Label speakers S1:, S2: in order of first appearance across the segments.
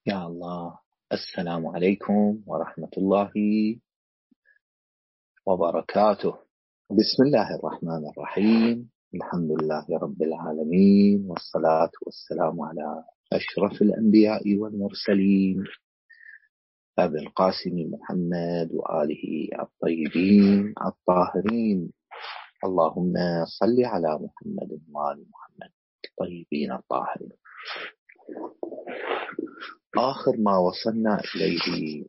S1: يا الله. السلام عليكم ورحمة الله وبركاته. بسم الله الرحمن الرحيم. الحمد لله رب العالمين، والصلاة والسلام على أشرف الأنبياء والمرسلين أبي القاسم محمد وآله الطيبين الطاهرين. اللهم صل على محمد وآل محمد الطيبين الطاهرين. آخر ما وصلنا إليه،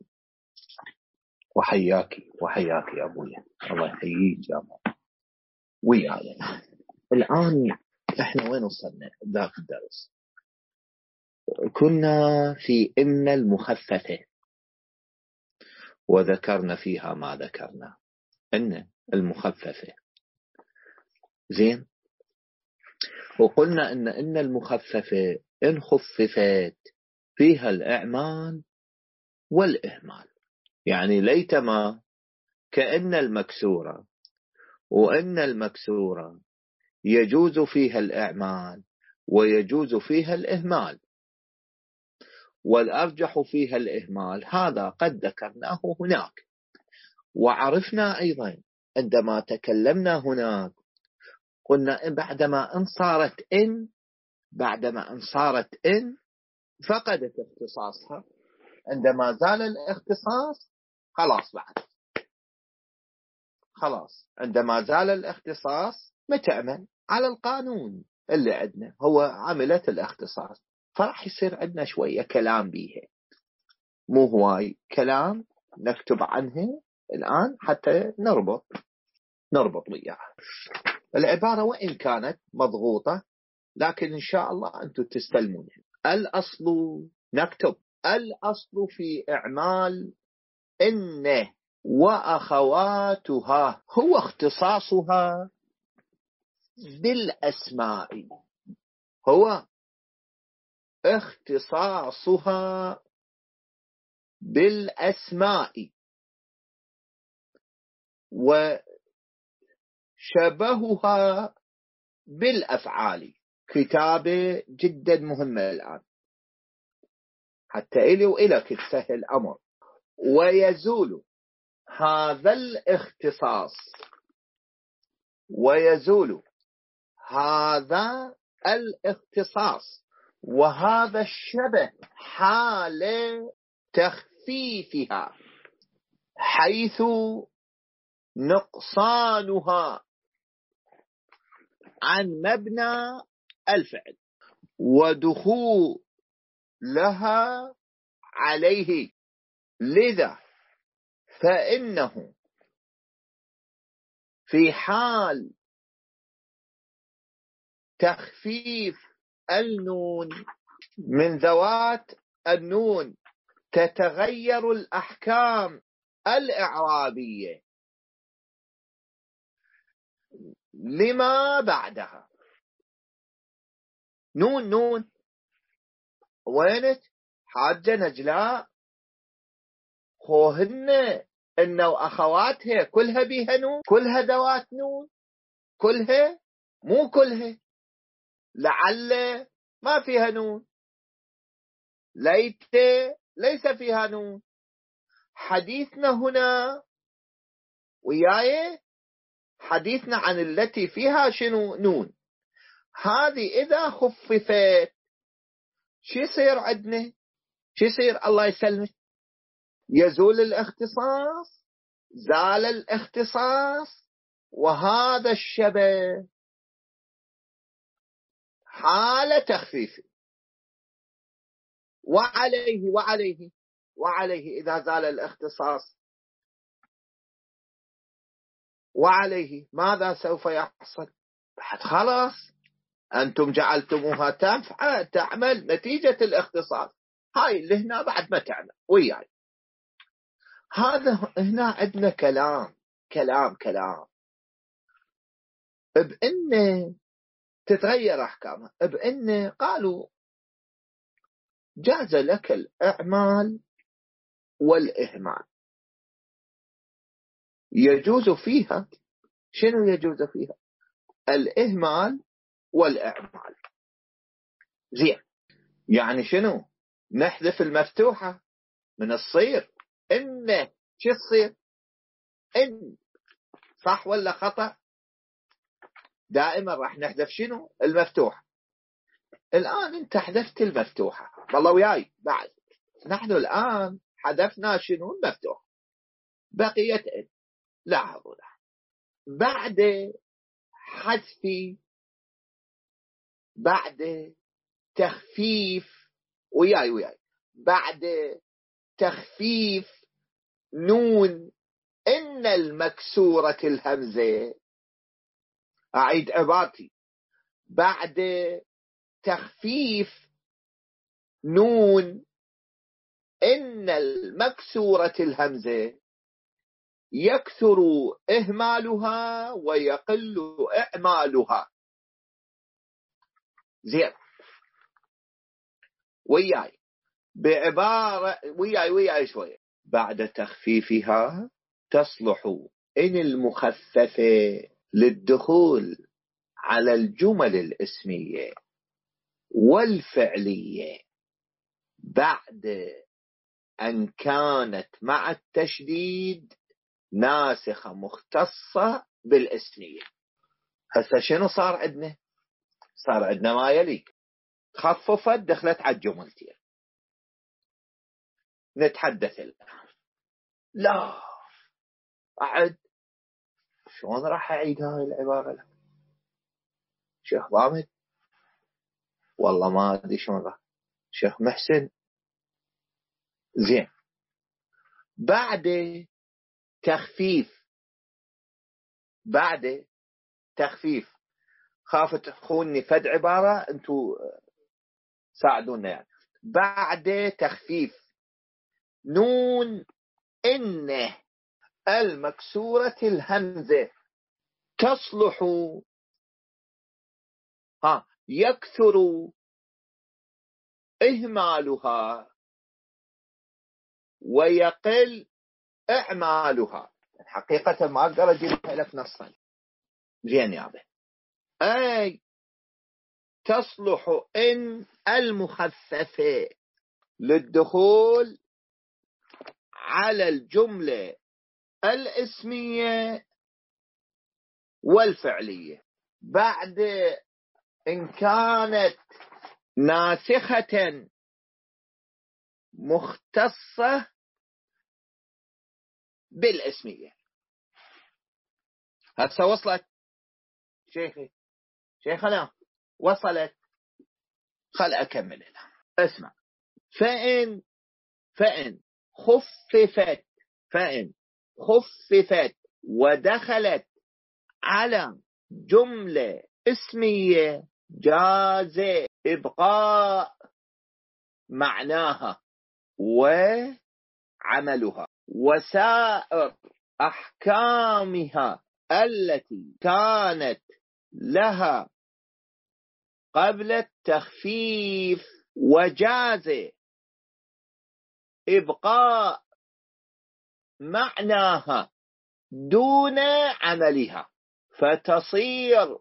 S1: وحياك أبويا، الله يحييك يا ماما وياي. الآن إحنا وين وصلنا ذاك الدرس؟ كنا في إن المخففة، وذكرنا فيها ما ذكرنا. إن المخففة زين، وقلنا إن المخففة إن خففت فيها الإعمال والإهمال، يعني ليتما كأن المكسورة، وإن المكسورة يجوز فيها الإعمال ويجوز فيها الإهمال، والأرجح فيها الإهمال. هذا قد ذكرناه هناك، وعرفنا أيضا عندما تكلمنا هناك قلنا بعدما أن صارت إن فقدت اختصاصها. عندما زال الاختصاص خلاص عندما زال الاختصاص ما تعمل على القانون اللي عندنا، هو عملت الاختصاص، فراح يصير عندنا شوية كلام بيها، مو هواي كلام نكتب عنه الآن حتى نربط وياها. العبارة وإن كانت مضغوطة، لكن إن شاء الله أنتم تستلمونها. الأصل نكتب الأصل في إعمال إن وأخواتها هو اختصاصها بالأسماء، هو اختصاصها بالأسماء، وشبهها بالأفعال. كتابة جدا مهمة الآن حتى إلي وإلك تسهل الأمر. ويزول هذا الاختصاص، ويزول هذا الاختصاص وهذا الشبه حال تخفيفها، حيث نقصانها عن مبنى الفعل ودخولها عليه. لذا فإنه في حال تخفيف النون من ذوات النون تتغير الأحكام الإعرابية لما بعدها. نون وينت حاجة نجلاء؟ خوهن إنه أخواتها كلها بيها نون، كلها ذوات نون، كلها مو كلها، لعل ما فيها نون، ليت ليس فيها نون. حديثنا هنا وياي حديثنا عن التي فيها شنو؟ نون. هذه إذا خففت شو يصير عندنا؟ شو يصير؟ الله يسلمك، يزول الاختصاص، زال الاختصاص، وهذا الشبه حال تخفيف. وعليه إذا زال الاختصاص، وعليه ماذا سوف يحصل؟ بعد خلاص أنتم جعلتموها تعمل نتيجة الاختصاص، هاي اللي هنا بعد ما تعمل وياي. هذا هنا عندنا كلام بأن تتغير أحكامها، بأن قالوا جاز لك الإعمال والإهمال. يجوز فيها شنو؟ يجوز فيها الإهمال والإعمال. زين، يعني شنو؟ نحذف المفتوحة من الصير إن. شو تصير؟ إن. صح ولا خطأ؟ دائما راح نحذف شنو؟ المفتوحة. الآن أنت حذفت المفتوحة، والله وياي بعد. نحن الآن حذفنا شنو؟ المفتوحة، بقيت إن. لاحظوا بعد حذف، بعد تخفيف، وياي بعد تخفيف نون إن المكسورة الهمزة. أعيد عبارتي، بعد تخفيف نون إن المكسورة الهمزة يكثر إهمالها ويقل إعمالها. زين، وياي بعبارة، وياي شوية. بعد تخفيفها تصلح إن المخففة للدخول على الجمل الاسمية والفعلية بعد أن كانت مع التشديد ناسخة مختصة بالاسمية. هسه شنو صار عندنا؟ صار عندنا ما يليك، خففت دخلت على الجملتين. نتحدث الآن. لا أعد، شلون راح أعيد هاي العبارة لك شيخ ضامن؟ والله ما أدري شلون راح. شيخ محسن، زين، بعد تخفيف، بعد تخفيف، خاف تخوني فد عبارة انتو ساعدونا يعني. بعد تخفيف نون إن المكسورة الهمزة تصلح يكثر إهمالها ويقل إعمالها. حقيقة ما أقدر أجيبها لك نصا. زين يا أبي، أي تصلح إن المخففة للدخول على الجملة الاسمية والفعلية بعد إن كانت ناسخة مختصة بالاسمية. هسه وصلت شيخي؟ شيخنا وصلت؟ خل أكمل الآن. اسمع، فإن خففت ودخلت على جملة اسمية جاز إبقاء معناها وعملها وسائر أحكامها التي كانت لها قبل التخفيف، وجاز إبقاء معناها دون عملها، فتصير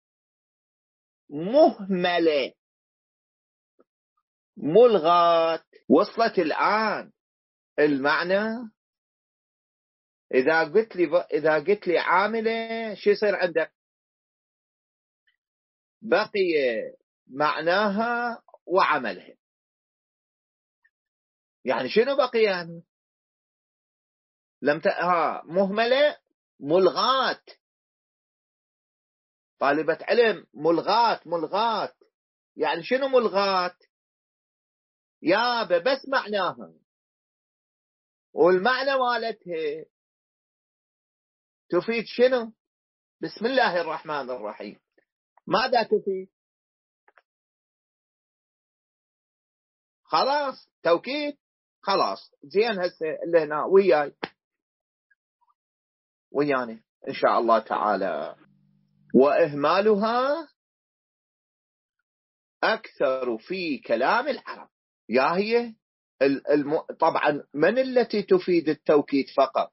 S1: مهملة ملغاة. وصلت الآن المعنى؟ إذا قلت لي عاملة شو يصير عندك؟ بقي معناها وعملها. يعني شنو بقي يعني؟ مهملة ملغاة. طالبة علم، ملغاة يعني شنو ملغاة؟ يابا بس معناها، والمعنى مالتها تفيد شنو؟ بسم الله الرحمن الرحيم. ماذا تفيد؟ خلاص توكيد. خلاص زين. هسه اللي هنا وياني إن شاء الله تعالى. وإهمالها أكثر في كلام العرب. يا هي طبعا من التي تفيد التوكيد فقط؟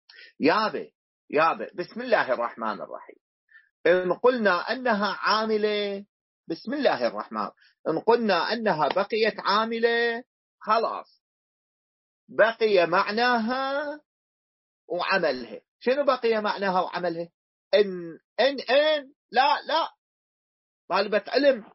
S1: يابا بسم الله الرحمن الرحيم. إن قلنا أنها عاملة، بسم الله الرحمن. إن قلنا أنها بقيت عاملة، خلاص بقي معناها وعملها. شنو بقي معناها وعملها؟ إن لا طالبة علم.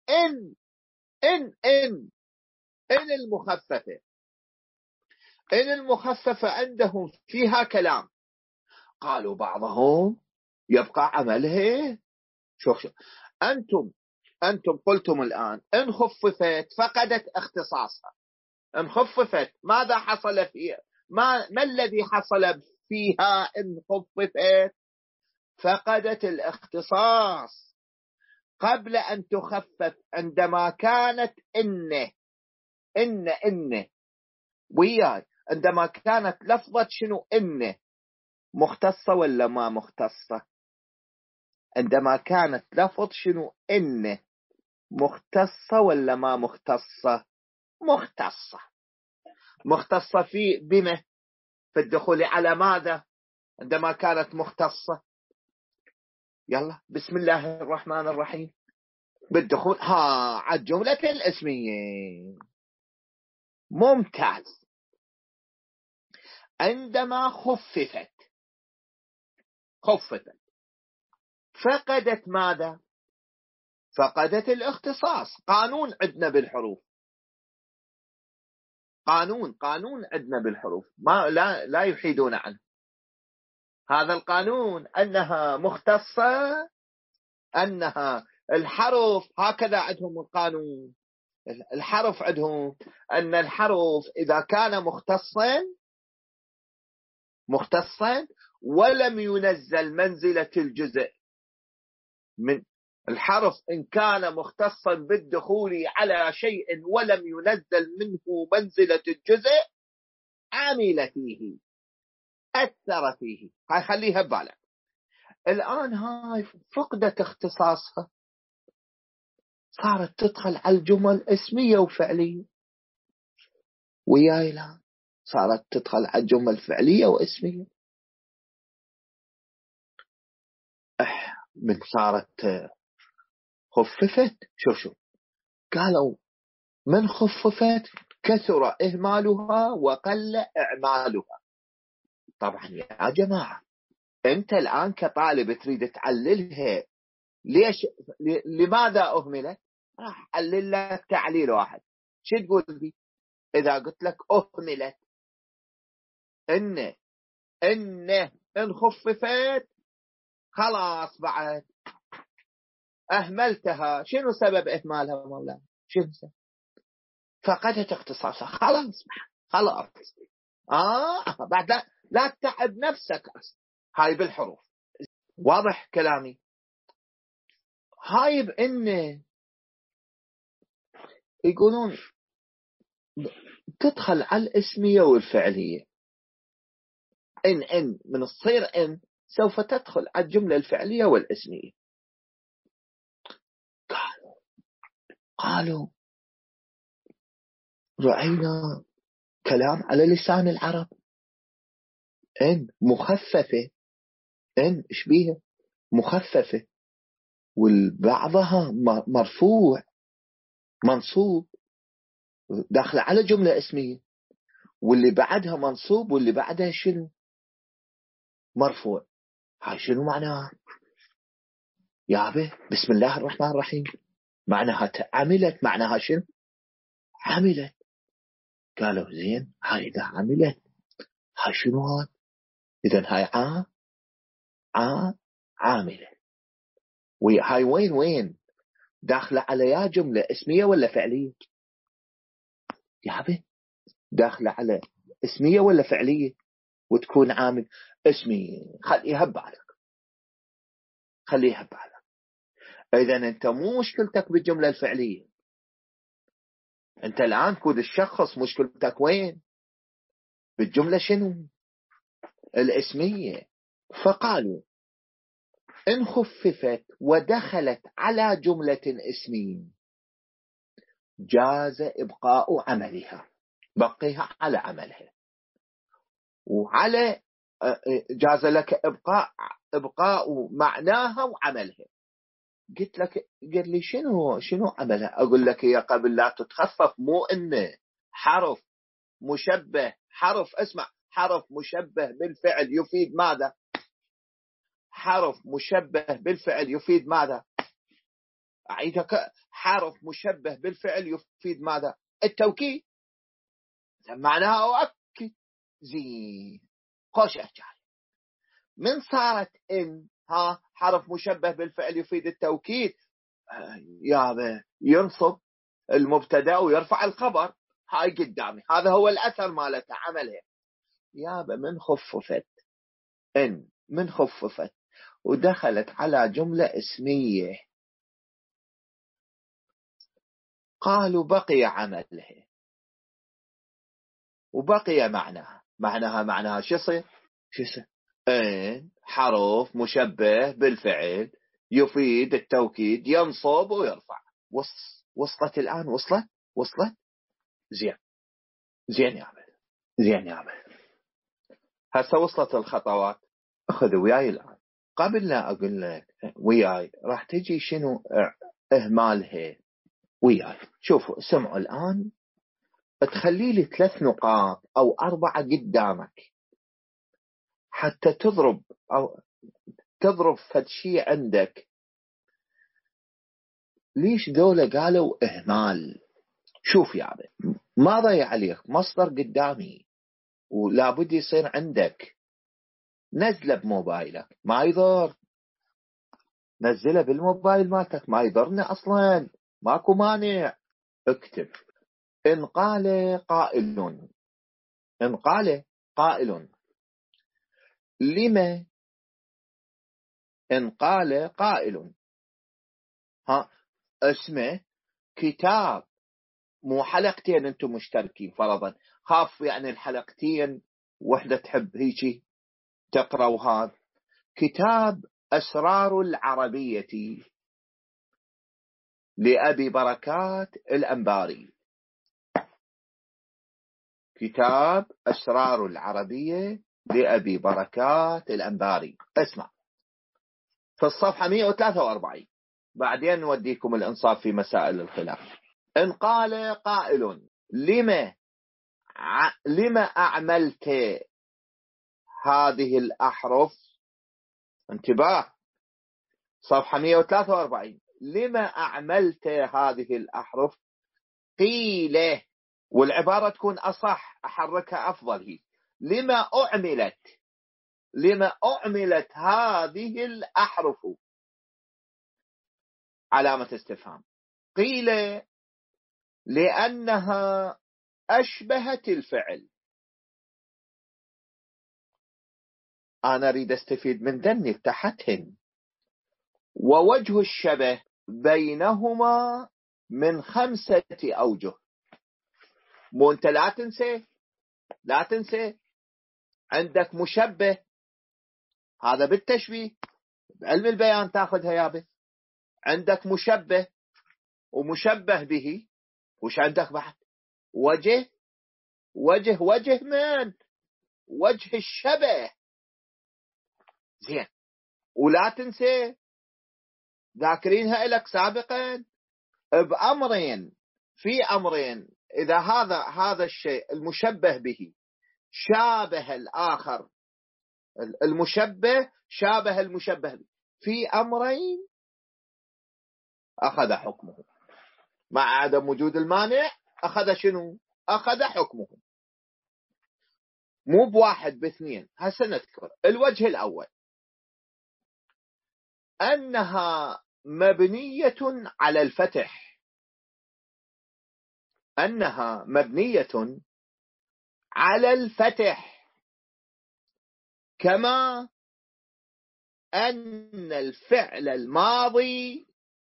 S1: إن المخففة. إن المخففة عندهم فيها كلام. قالوا بعضهم يبقى عملها. شوف أنتم قلتم الآن إن خففت فقدت اختصاصها. إن خففت ماذا حصل فيها؟ ما الذي حصل فيها إن خففت؟ فقدت الاختصاص. قبل أن تخفف عندما كانت إن وياي، عندما كانت لفظة شنو إن مختصة ولا ما مختصة؟ عندما كانت لفظ شنو إن مختصة ولا ما مختصة؟ مختصة بما في الدخول على ماذا عندما كانت مختصة؟ يلا بسم الله الرحمن الرحيم. بالدخول على الجملة الاسمية. ممتاز. عندما خففت فقدت ماذا؟ فقدت الاختصاص. قانون عندنا بالحروف. قانون عندنا بالحروف ما لا يحيدون عنه. هذا القانون أنها مختصة، أنها الحرف هكذا عندهم القانون. الحرف عندهم أن الحرف إذا كان مختصا ولم ينزل منزلة الجزء من الحرف، إن كان مختصا بالدخول على شيء ولم ينزل منه منزلة الجزء عمل فيه، أثر فيه. هاي خليها ببالك. الآن هاي فقدت اختصاصها، صارت تدخل على الجمل اسمية وفعلية. وياي لا، صارت تدخل على الجمل فعلية واسمية. من صارت خففت. شوف قالوا من خففت كثر إهمالها وقل إعمالها. طبعا يا جماعة أنت الآن كطالب تريد تعللها. ليش؟ لماذا أهملت؟ راح أعلل لك تعليل واحد. شو تقول بي إذا قلت لك أهملت؟ إن خففت خلاص بعد أهملتها. شنو سبب إهمالها مولانا؟ شنو سبب؟ فقدت اختصاصها. خلاص بعد لا تتعب نفسك. هاي بالحروف. واضح كلامي؟ هاي بإن يقولون تدخل على الاسمية والفعلية. إن من الصير إن سوف تدخل على الجملة الفعلية والاسمية. قالوا رأينا كلام على لسان العرب. إن مخففة. إن إيش بيها؟ مخففة، والبعضها مرفوع منصوب داخل على جملة اسمية، واللي بعدها منصوب واللي بعدها شنو؟ مرفوع. هاي شنو معناها؟ يابا بسم الله الرحمن الرحيم. معناها عملت. معناها شنو؟ عملت. قالوا زين هاي إذا عملت هاي شنو هاي؟ إذن هاي عاملة. وهاي وين داخلة على يا جملة اسمية ولا فعلية؟ يابا داخلة على اسمية ولا فعلية وتكون عامل اسمية. خليها ببالك. إذن أنت مو مشكلتك بالجملة الفعلية. أنت الآن كود الشخص مشكلتك وين؟ بالجملة شنو؟ الاسمية. فقالوا إن خففت ودخلت على جملة اسمية جاز إبقاء عملها. بقيها على عملها. وعلى جاز لك إبقاء معناها وعملها. قال لي شنو عملها؟ أقول لك يا قبل لا تتخفف. مو إن حرف مشبه، اسمع، حرف مشبه بالفعل يفيد ماذا؟ حرف مشبه بالفعل يفيد ماذا؟ أعيدها، حرف مشبه بالفعل يفيد ماذا؟ التوكيد. معناها أؤكد. زين، خوش أحجار. من صارت إن حرف مشبه بالفعل يفيد التوكيد، ينصب المبتدا ويرفع الخبر. هاي قدامي، هذا هو الأثر مالته، عملها. من خففت إن، من خففت ودخلت على جملة اسمية، قالوا بقي عملها وبقي معناها شو يصير؟ إن حرف مشبه بالفعل يفيد التوكيد، ينصب ويرفع. وصلت الآن؟ وصلت. زين يا عمل. هسه وصلت الخطوات. أخذ وياي الآن. قبل لا أقول لك وياي راح تجي شنو إهمالها وياي. شوفوا، سمعوا الآن. تخلي لي 3 نقاط أو 4 قدامك حتى تضرب فد شيء عندك. ليش ذولا قالوا إهمال؟ شوف يا عمي، ما ضيع عليك مصدر قدامي ولابد يصير عندك. نزله بموبايلك، ما يضر. نزله بالموبايل مالتك، ما يضرني أصلا، ماكو مانع. اكتب إن قال قائل لما. إن قال قائل، اسمه كتاب، مو حلقتين انتم مشتركين فرضا. خاف يعني الحلقتين وحدة تحب هيجي تقرأوا هذا. كتاب أسرار العربية لأبي بركات الأنباري. كتاب أسرار العربية لأبي بركات الأنباري. اسمع، في الصفحة 143. بعدين نوديكم الإنصاف في مسائل الخلاف. إن قال قائل لما أعملت هذه الأحرف. انتباه، صفحة 143. لما أعملت هذه الأحرف؟ قيل، والعبارة تكون أصح، أحركها أفضل. هي لما أعملت هذه الأحرف؟ علامة استفهام. قيل لأنها أشبهت الفعل. أنا أريد أستفيد من ذني تحتهن. ووجه الشبه بينهما من 5 أوجه. مو أنت لا تنسى عندك مشبه، هذا بالتشبيه بعلم البيان تاخذها يابا. عندك مشبه ومشبه به، وش عندك بعد؟ وجه من وجه الشبه. زين، ولا تنسى ذاكرينها لك سابقا في أمرين. إذا هذا الشيء المشبه به شابه الآخر، المشبه شابه المشبه به في أمرين، أخذ حكمه. مع عدم وجود المانع أخذ شنو؟ أخذ حكمه. مو بواحد باثنين. هسه نذكر الوجه الأول، أنها مبنية على الفتح. أنها مبنية على الفتح، كما أن الفعل الماضي.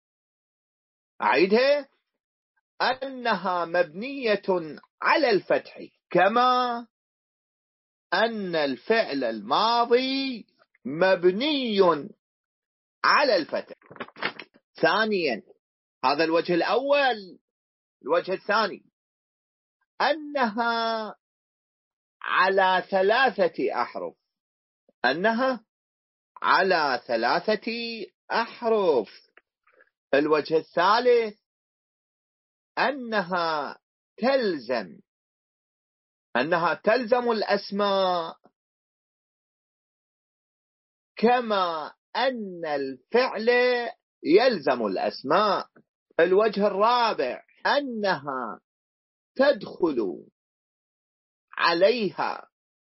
S1: أعيدها، أنها مبنية على الفتح كما أن الفعل الماضي مبني على الفتح. ثانيا، هذا الوجه الأول. الوجه الثاني، أنها على 3 أحرف. أنها على 3 أحرف. الوجه الثالث، أنها تلزم أنها تلزم الأسماء كما أن الفعل يلزم الأسماء. الوجه الرابع أنها تدخل عليها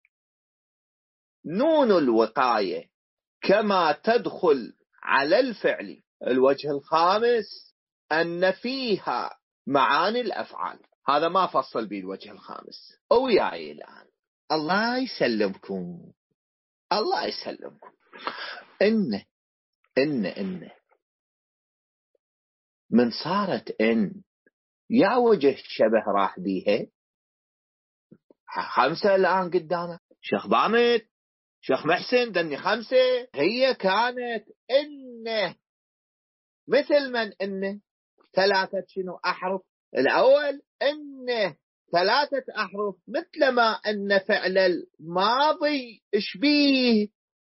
S1: نون الوقاية كما تدخل على الفعل. الوجه الخامس أن فيها معاني الأفعال. هذا ما فصل به الوجه الخامس. وياي الآن الله يسلمكم، الله يسلمكم. إن من صارت إن يا وجه شبه راح بيها. 5 الآن قدامك. شيخ ضامت، شيخ محسن، دني 5. هي كانت إن مثل من إن 3 شنو أحرف. الأول إن 3 أحرف مثلما أن فعل الماضي إشبيه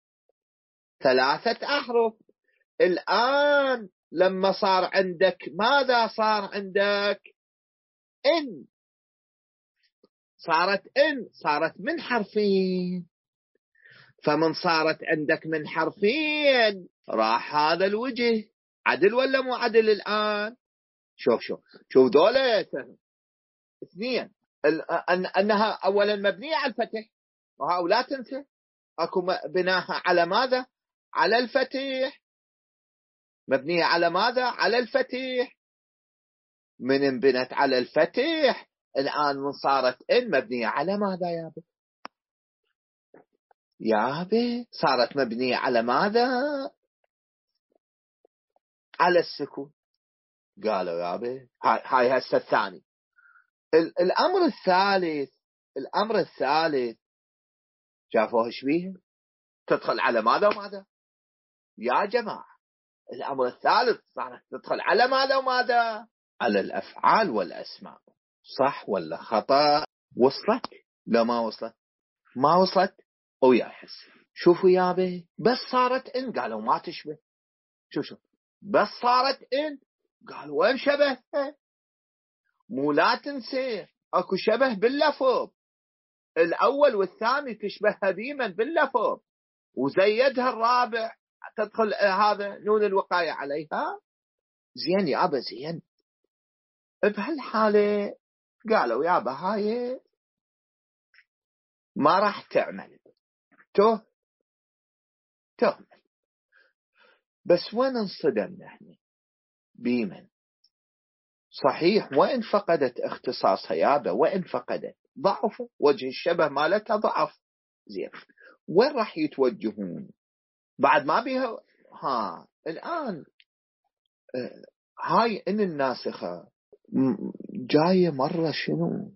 S1: 3 أحرف. الآن لما صار عندك ماذا صار عندك؟ إن صارت من حرفين. فمن صارت عندك من حرفين راح هذا الوجه. عدل ولا مو عدل الآن؟ شوف دولة 2. أنها أولا مبنية على الفتح، وهؤلاء لا تنسى أكو بناها على ماذا؟ على الفتح. مبنية على ماذا؟ على الفتح. من انبنت على الفتح الآن من صارت إن مبنية على ماذا يا بي؟ صارت مبنية على ماذا؟ على السكون. قالوا يا بي هاي هسه الثاني. الأمر الثالث شافوه شبيه تدخل على ماذا وماذا يا جماعة؟ الأمر الثالث صارت تدخل على ماذا وماذا؟ على الأفعال والأسماء. صح ولا خطأ؟ وصلت؟ لا ما وصلت. ما وصلت. ويا حس شوفوا يا بي بس صارت إن قالوا ما تشبه. شوف بس صارت إن قالوا وين شبه. مو لا تنسي اكو شبه باللفظ. الأول والثاني تشبه هديما باللفظ، وزيدها الرابع تدخل هذا نون الوقاية عليها. زين يا أبا زين. بهالحالة قالوا يا أبا هاي ما راح تعمل. تهمل. بس وين انصدمنا احنا بيمن؟ صحيح وإن فقدت اختصاصها يا أبا، وإن فقدت ضعف وجه الشبه مالتها ضعف. زين وين راح يتوجهون بعد ما بيها؟ الآن هاي إن الناسخة جاية مرة شنو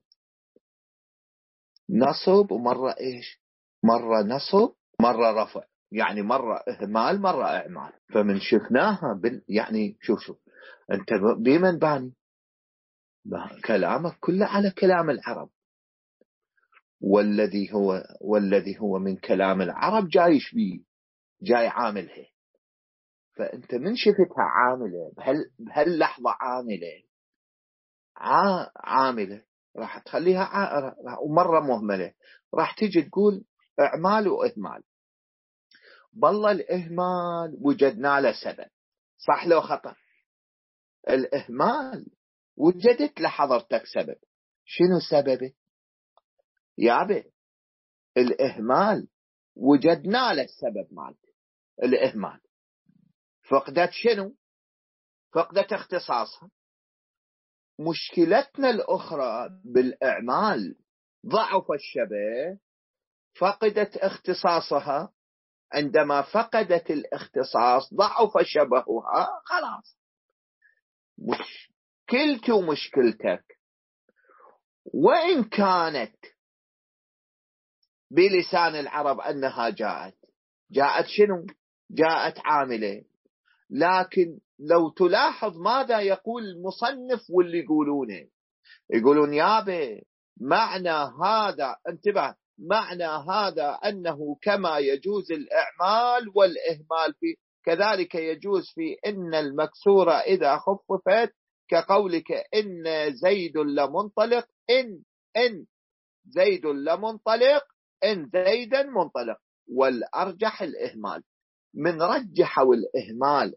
S1: نصب، ومرة إيش؟ مرة نصب مرة رفع، يعني مرة إهمال مرة إعمال. فمن شفناها يعني شوف أنت بمن باني كلامك كله على كلام العرب، والذي هو من كلام العرب جايش بيه، جاي عاملها. فأنت من شفتها عاملة بهاللحظة عاملة راح تخليها ومرة مهملة راح تيجي تقول إعمال وإهمال. بالله الإهمال وجدنا له سبب، صح لو خطأ؟ الإهمال وجدت لحضرتك سبب. شنو سببه يا أبي؟ الإهمال وجدنا له السبب مالته. الإهمال فقدت شنو؟ فقدت اختصاصها. مشكلتنا الأخرى بالإعمال ضعف الشبه، فقدت اختصاصها. عندما فقدت الاختصاص ضعف شبهها. خلاص مشكلتي ومشكلتك وإن كانت بلسان العرب أنها جاءت شنو؟ جاءت عاملة. لكن لو تلاحظ ماذا يقول المصنف واللي يقولون يابا معنى هذا، انتبه، معنى هذا أنه كما يجوز الإعمال والإهمال فيه كذلك يجوز في إن المكسورة إذا خففت، كقولك إن زيد لمنطلق. إن زيد لمنطلق إن زيدا منطلق، والأرجح الإهمال. من رجحوا الإهمال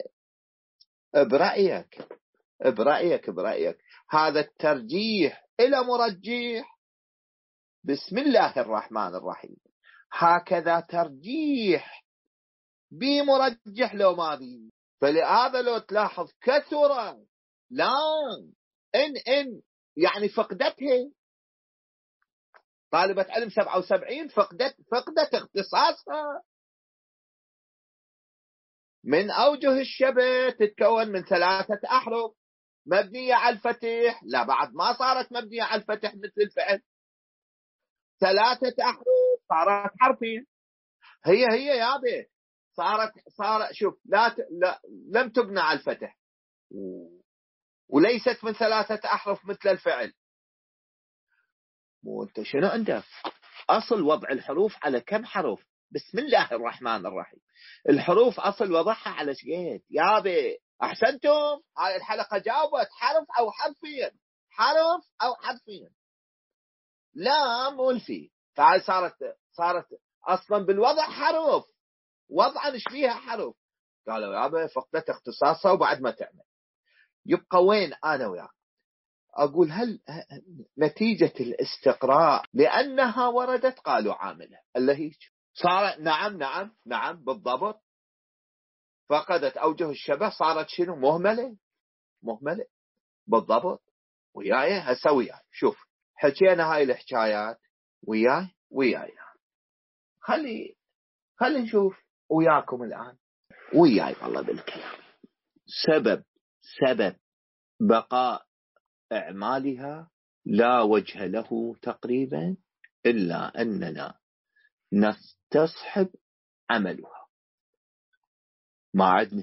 S1: برأيك هذا الترجيح إلى مرجح. بسم الله الرحمن الرحيم، هكذا ترجيح بمرجح لو ما بي. فلهذا لو تلاحظ كثر لام إن يعني فقدتها. طالبة علم 77 فقدت اختصاصها. من أوجه الشبه تتكون من 3 أحرف مبنية على الفتح، لا بعد ما صارت مبنية على الفتح مثل الفعل. 3 أحرف صارت حرفين. هي يا بيت صارت شوف لا لم تبنى على الفتح، وليست من 3 أحرف مثل الفعل. وانت شنو عندك؟ أصل وضع الحروف على كم حرف؟ بسم الله الرحمن الرحيم. الحروف أصل وضعها على شقيت يا بي. أحسنتم، هاي الحلقة جاوبت حرف أو حرفين، حرف أو حرفين، لا مو الفي. فهاي صارت أصلا بالوضع حرف، وضعا ايش فيها حرف. قالوا يا بي فقدت اختصاصها وبعد ما تعمل. يبقى وين أنا وياك أقول هل نتيجة الاستقراء لأنها وردت قالوا عاملة اللي هي صار نعم بالضبط. فقدت أوجه الشبه صارت شنو؟ مهملة بالضبط. وياي هسه وياي شوف حكينا هاي الحكايات وياي خلي نشوف وياكم الآن وياي والله بالكلام سبب بقاء أعمالها لا وجه له تقريبا إلا أننا نستصحب عملها. ما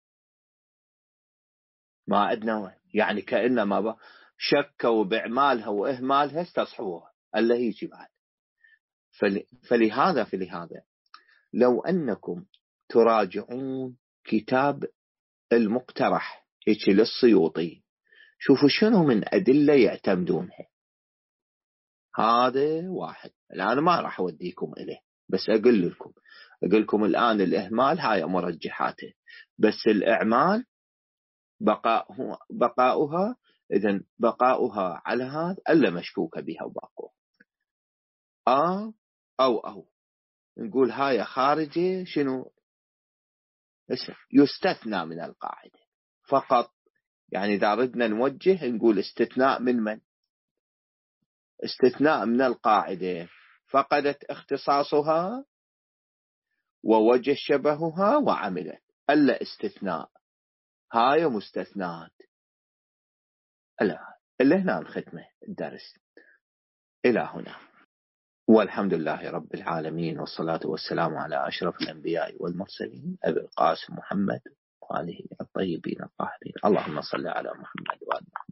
S1: عندنا يعني كأنما شكوا بإعمالها وإهمالها استصحبوها اللي هي بعد. فلهذا لو أنكم تراجعون كتاب المقترح هيك للسيوطي، شوفوا شنو من أدلة يعتمدونها. هذا واحد. الآن ما راح أوديكم إليه، بس أقول لكم الآن الإهمال هاي مرجحاته، بس الإعمال بقاؤها إذن بقاؤها على هذا ألا مشكوك بها وباقوه. أو نقول هاي خارجة شنو يستثنى من القاعدة فقط. يعني إذا ردنا نوجه نقول استثناء من استثناء من القاعدة. فقدت اختصاصها ووجه شبهها وعملت ألا استثناء. هاي مستثنات. إلا هنا الختمة الدرس إلى هنا، والحمد لله رب العالمين، والصلاة والسلام على أشرف الأنبياء والمرسلين أبي القاسم محمد وآله الطيبين الطاهرين. اللهم صل على محمد وآل محمد.